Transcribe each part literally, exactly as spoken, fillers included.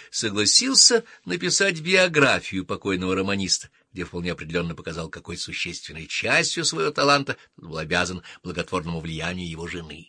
согласился написать биографию покойного романиста, где вполне определенно показал, какой существенной частью своего таланта он был обязан благотворному влиянию его жены.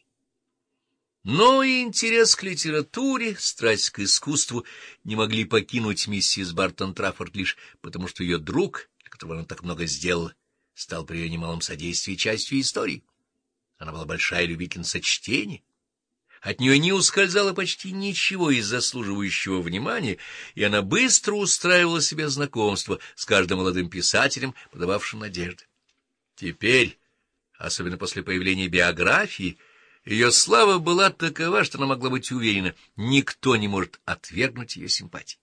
Но и интерес к литературе, страсть к искусству не могли покинуть миссис Бартон Траффорд лишь потому, что ее друг, для которого она так много сделала, стал при ее немалом содействии частью истории. Она была большая любительница чтения. От нее не ускользало почти ничего из заслуживающего внимания, и она быстро устраивала себе знакомство с каждым молодым писателем, подававшим надежды. Теперь, особенно после появления биографии, ее слава была такова, что она могла быть уверена, никто не может отвергнуть ее симпатии.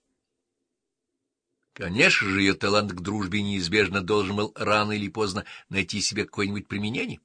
Конечно же, ее талант к дружбе неизбежно должен был рано или поздно найти себе какое-нибудь применение.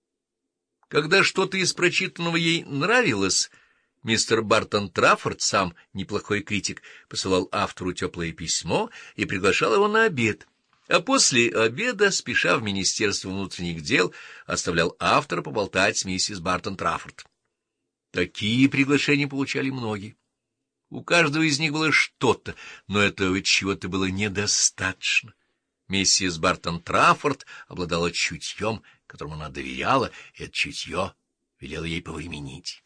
Когда что-то из прочитанного ей нравилось, мистер Бартон Траффорд, сам неплохой критик, посылал автору теплое письмо и приглашал его на обед, а после обеда, спеша в Министерство внутренних дел, оставлял автора поболтать с миссис Бартон Траффорд. Такие приглашения получали многие. У каждого из них было что-то, но этого чего-то было недостаточно. Миссис Бартон Траффорд обладала чутьем, которому она доверяла, и это чутье велело ей повременить.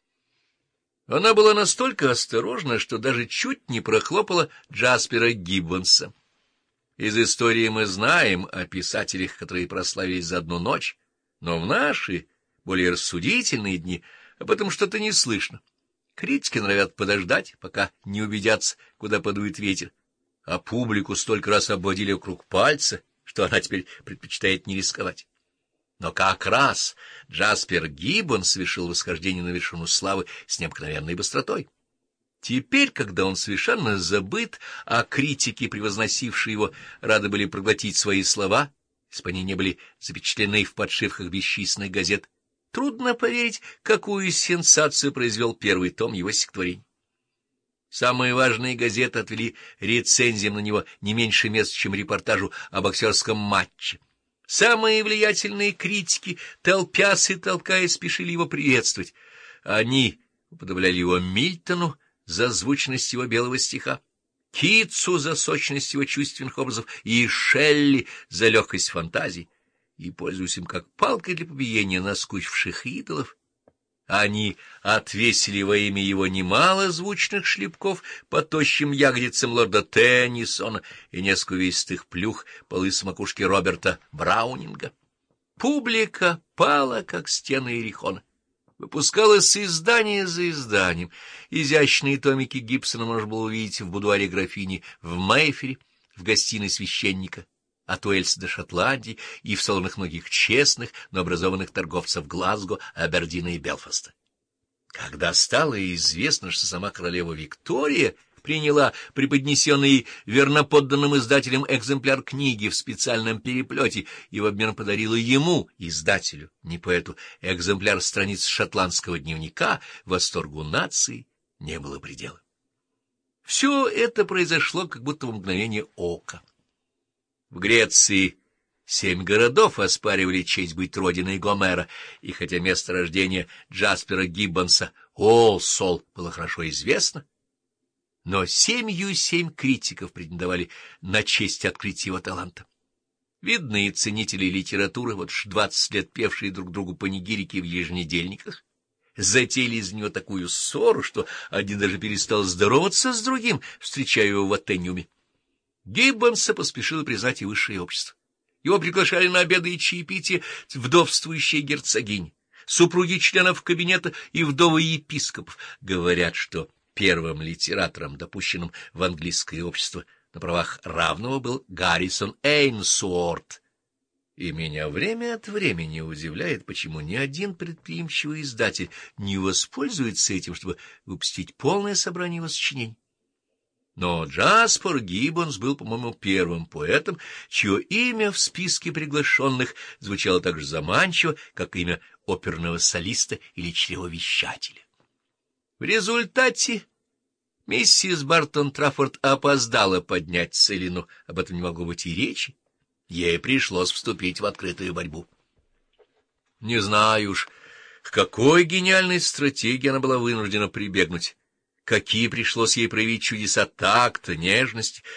Она была настолько осторожна, что даже чуть не прохлопала Джаспера Гиббонса. Из истории мы знаем о писателях, которые прославились за одну ночь, но в наши, более рассудительные дни, об этом что-то не слышно. Критики норовят подождать, пока не убедятся, куда подует ветер, а публику столько раз обводили вокруг пальца, что она теперь предпочитает не рисковать. Но как раз Джаспер Гиббонс совершил восхождение на вершину славы с необыкновенной быстротой. Теперь, когда он совершенно забыт, а критики, превозносившие его, рады были проглотить свои слова, если бы они не были запечатлены в подшивках бесчисленных газет, трудно поверить, какую сенсацию произвел первый том его стихотворений. Самые важные газеты отвели рецензиям на него не меньше мест, чем репортажу о боксерском матче. Самые влиятельные критики, толпясь и толкаясь, спешили его приветствовать. Они уподобляли его Мильтону за звучность его белого стиха, Китсу за сочность его чувственных образов и Шелли за легкость фантазий, и, пользуясь им как палкой для побиения наскучивших идолов, они отвесили во имя его немало звучных шлепков по тощим ягодицам лорда Теннисона и несколько увесистых плюх по лысой макушке Роберта Браунинга. Публика пала, как стены Иерихона. Выпускалось издание за изданием. Изящные томики Гибсона можно было увидеть в будуаре графини в Мейфере, в гостиной священника от Уэльса до Шотландии и в салонах многих честных, но образованных торговцев Глазго, Абердина и Белфаста. Когда стало известно, что сама королева Виктория приняла преподнесенный верноподданным издателем экземпляр книги в специальном переплете и в обмен подарила ему, издателю, не поэту, экземпляр страниц шотландского дневника, восторгу нации не было предела. Все это произошло как будто в мгновение ока. В Греции семь городов оспаривали честь быть родиной Гомера, и хотя место рождения Джаспера Гиббонса, Олсол, было хорошо известно, но семью семь критиков претендовали на честь открытия его таланта. Видные ценители литературы, вот уж двадцать лет певшие друг другу панигирики в еженедельниках, затеяли из него такую ссору, что один даже перестал здороваться с другим, встречая его в Атениуме. Гиббонса поспешило признать и высшее общество. Его приглашали на обеды и чаепития вдовствующие герцогини, супруги членов кабинета и вдовы епископов. Говорят, что первым литератором, допущенным в английское общество на правах равного, был Гаррисон Эйнсуорт. И меня время от времени удивляет, почему ни один предприимчивый издатель не воспользуется этим, чтобы выпустить полное собрание его сочинений. Но Джаспер Гиббонс был, по-моему, первым поэтом, чье имя в списке приглашенных звучало так же заманчиво, как имя оперного солиста или чревовещателя. В результате миссис Бартон Траффорд опоздала поднять Целину, об этом не могло быть и речи. Ей пришлось вступить в открытую борьбу. Не знаю уж, к какой гениальной стратегии она была вынуждена прибегнуть, какие пришлось ей проявить чудеса такта, нежности,